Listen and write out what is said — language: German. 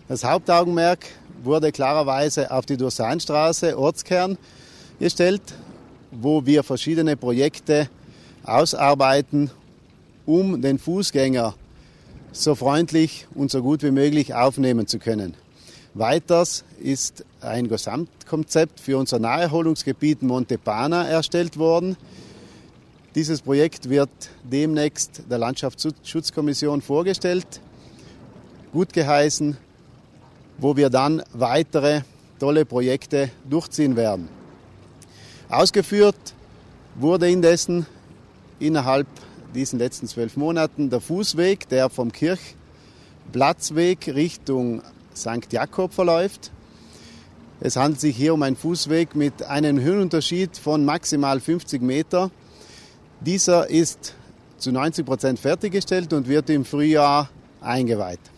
Das Hauptaugenmerk wurde klarerweise auf die Dursanstraße, Ortskern, gestellt, wo wir verschiedene Projekte ausarbeiten, um den Fußgänger so freundlich und so gut wie möglich aufnehmen zu können. Weiters ist ein Gesamtkonzept für unser Naherholungsgebiet Montepana erstellt worden. Dieses Projekt wird demnächst der Landschaftsschutzkommission vorgestellt, gut geheißen, wo wir dann weitere tolle Projekte durchziehen werden. Ausgeführt wurde indessen innerhalb diesen letzten 12 Monaten der Fußweg, der vom Kirchplatzweg Richtung St. Jakob verläuft. Es handelt sich hier um einen Fußweg mit einem Höhenunterschied von maximal 50 Meter. Dieser ist zu 90% fertiggestellt und wird im Frühjahr eingeweiht.